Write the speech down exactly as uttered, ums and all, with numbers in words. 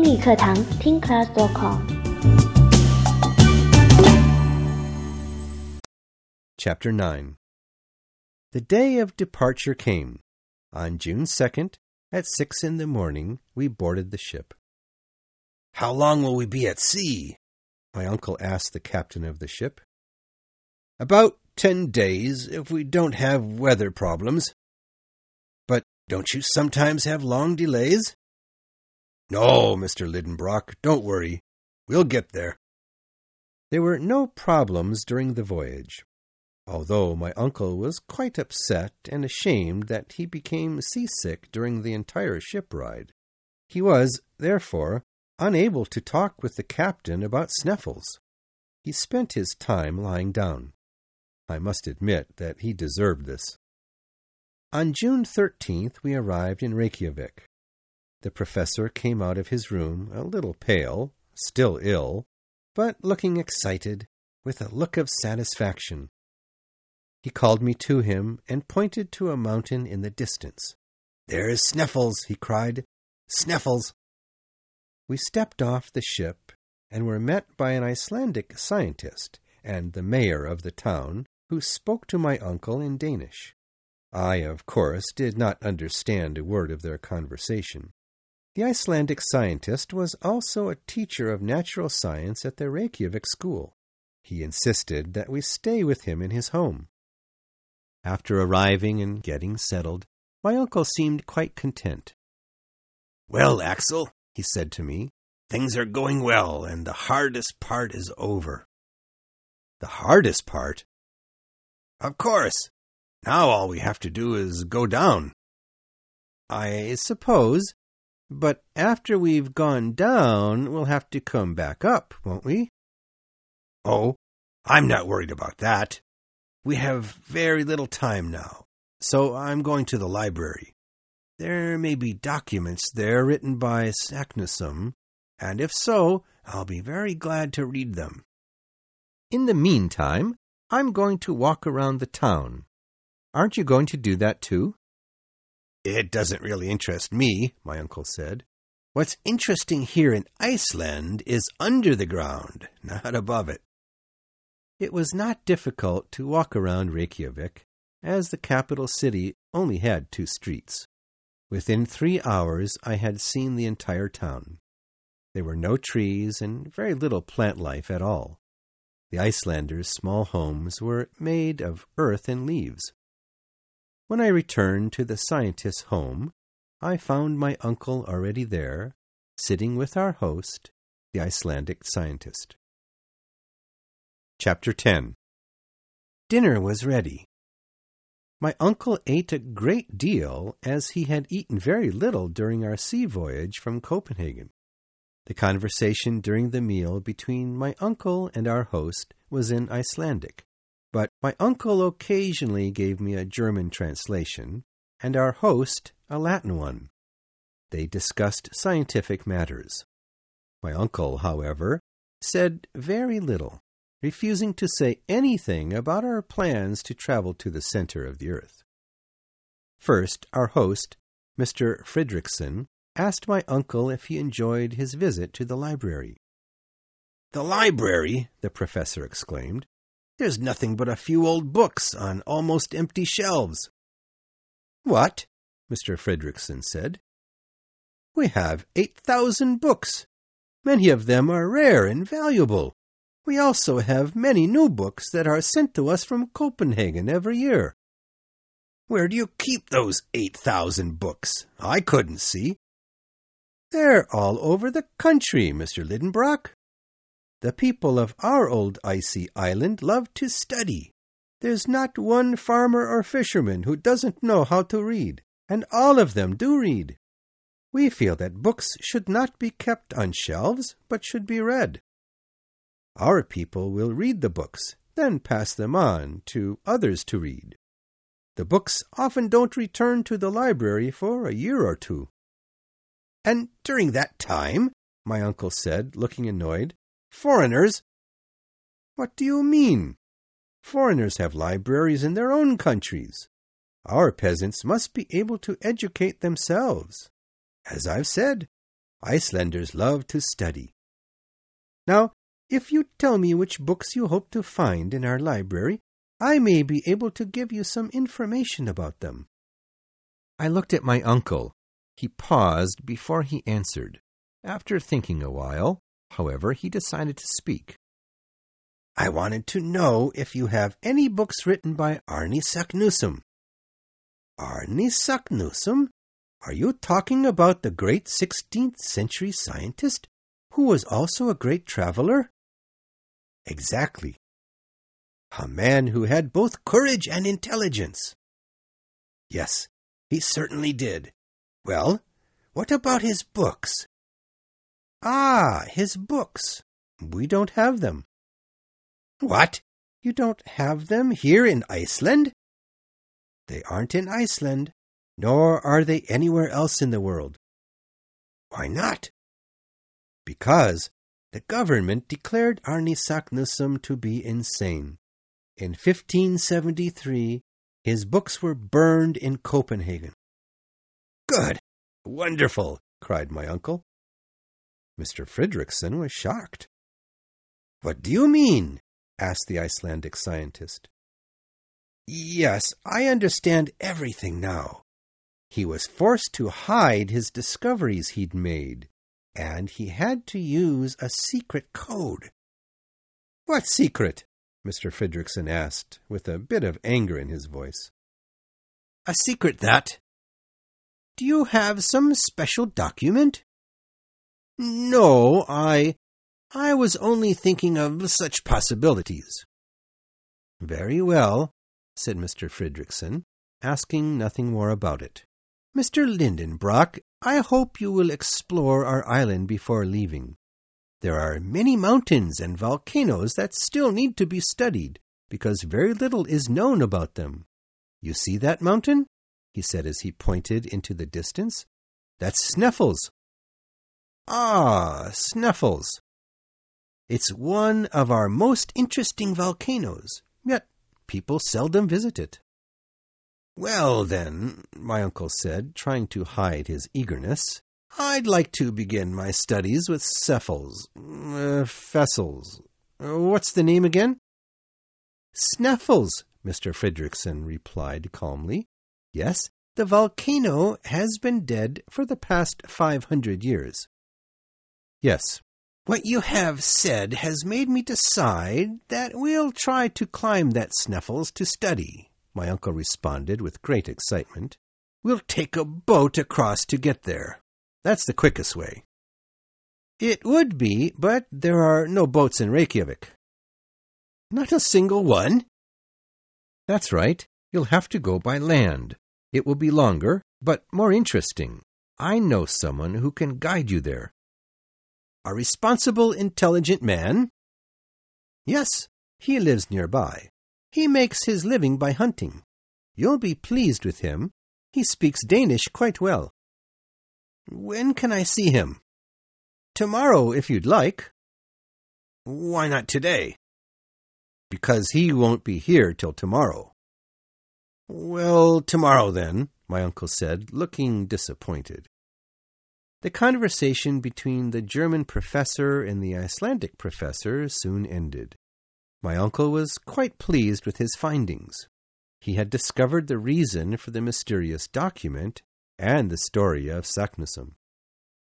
英语课堂听 class dot com。 Chapter nine. The day of departure came. On June second, at six in the morning, we boarded the ship. "How long will we be at sea?" my uncle asked the captain of the ship. "About ten days, if we don't have weather problems." "But don't you sometimes have long delays?" "No, Mister Lidenbrock, don't worry. We'll get there." There were no problems during the voyage, although my uncle was quite upset and ashamed that he became seasick during the entire ship ride. He was, therefore, unable to talk with the captain about Sneffels. He spent his time lying down. I must admit that he deserved this. On June thirteenth we arrived in Reykjavik. The professor came out of his room a little pale, still ill, but looking excited, with a look of satisfaction. He called me to him and pointed to a mountain in the distance. "There is Sneffels," he cried. "Sneffels!" We stepped off the ship and were met by an Icelandic scientist and the mayor of the town, who spoke to my uncle in Danish. I, of course, did not understand a word of their conversation. The Icelandic scientist was also a teacher of natural science at the Reykjavik school. He insisted that we stay with him in his home. After arriving and getting settled, my uncle seemed quite content. "Well, Axel," he said to me, "things are going well, and the hardest part is over." "The hardest part?" "Of course. Now all we have to do is go down." "I suppose. But after we've gone down, we'll have to come back up, won't we?" "Oh, I'm not worried about that. We have very little time now, so I'm going to the library. There may be documents there written by Saknussemm, and if so, I'll be very glad to read them. In the meantime, I'm going to walk around the town. Aren't you going to do that too?" "It doesn't really interest me," my uncle said. "What's interesting here in Iceland is under the ground, not above it." It was not difficult to walk around Reykjavik, as the capital city only had two streets. Within three hours I had seen the entire town. There were no trees and very little plant life at all. The Icelanders' small homes were made of earth and leaves. When I returned to the scientist's home, I found my uncle already there, sitting with our host, the Icelandic scientist. Chapter ten. Dinner was ready. My uncle ate a great deal, as he had eaten very little during our sea voyage from Copenhagen. The conversation during the meal between my uncle and our host was in Icelandic, but my uncle occasionally gave me a German translation, and our host a Latin one. They discussed scientific matters. My uncle, however, said very little, refusing to say anything about our plans to travel to the center of the earth. First, our host, Mister Fredrickson, asked my uncle if he enjoyed his visit to the library. "The library?" the professor exclaimed. "There's nothing but a few old books on almost empty shelves." "What?" Mister Fredrickson said. "We have eight thousand books. Many of them are rare and valuable. We also have many new books that are sent to us from Copenhagen every year." "Where do you keep those eight thousand books? I couldn't see." "They're all over the country, Mister Lidenbrock. The people of our old icy island love to study. There's not one farmer or fisherman who doesn't know how to read, and all of them do read. We feel that books should not be kept on shelves, but should be read. Our people will read the books, then pass them on to others to read. The books often don't return to the library for a year or two." "And during that time," my uncle said, looking annoyed, "foreigners—" "What do you mean? Foreigners have libraries in their own countries. Our peasants must be able to educate themselves. As I've said, Icelanders love to study. Now, if you tell me which books you hope to find in our library, I may be able to give you some information about them." I looked at my uncle. He paused before he answered. After thinking a while, however, he decided to speak. "I wanted to know if you have any books written by Árni Saknussemm." "Árni Saknussemm? Are you talking about the great sixteenth century scientist who was also a great traveler?" "Exactly. A man who had both courage and intelligence." "Yes, he certainly did. Well, what about his books?" "Ah, his books. We don't have them." "What? You don't have them here in Iceland?" "They aren't in Iceland, nor are they anywhere else in the world." "Why not?" "Because the government declared Árni Saknussemm to be insane. In fifteen seventy-three, his books were burned in Copenhagen." "Good! Wonderful!" cried my uncle. Mister Fridriksson was shocked. "What do you mean?" asked the Icelandic scientist. "Yes, I understand everything now. He was forced to hide his discoveries he'd made, and he had to use a secret code." "What secret?" Mister Fridriksson asked, with a bit of anger in his voice. "A secret that—" "Do you have some special document?" "No, I... I was only thinking of such possibilities." "Very well," said Mister Fridriksson, asking nothing more about it. "Mister Lindenbrock, I hope you will explore our island before leaving. There are many mountains and volcanoes that still need to be studied, because very little is known about them. You see that mountain?" he said as he pointed into the distance. "That's Sneffels." "Ah, Sneffels. It's one of our most interesting volcanoes, yet people seldom visit it." "Well, then," my uncle said, trying to hide his eagerness, "I'd like to begin my studies with Sneffels. Uh, Fessels. Uh, what's the name again?" "Sneffels," Mister Fridriksson replied calmly. "Yes, the volcano has been dead for the past five hundred years." "Yes, what you have said has made me decide that we'll try to climb that Sneffels to study," my uncle responded with great excitement. "We'll take a boat across to get there. That's the quickest way." "It would be, but there are no boats in Reykjavik." "Not a single one?" "That's right. You'll have to go by land. It will be longer, but more interesting. I know someone who can guide you there." "A responsible, intelligent man?" "Yes, he lives nearby. He makes his living by hunting. You'll be pleased with him. He speaks Danish quite well." "When can I see him?" "Tomorrow, if you'd like." "Why not today?" "Because he won't be here till tomorrow." "Well, tomorrow then," my uncle said, looking disappointed. The conversation between the German professor and the Icelandic professor soon ended. My uncle was quite pleased with his findings. He had discovered the reason for the mysterious document and the story of Saknussemm.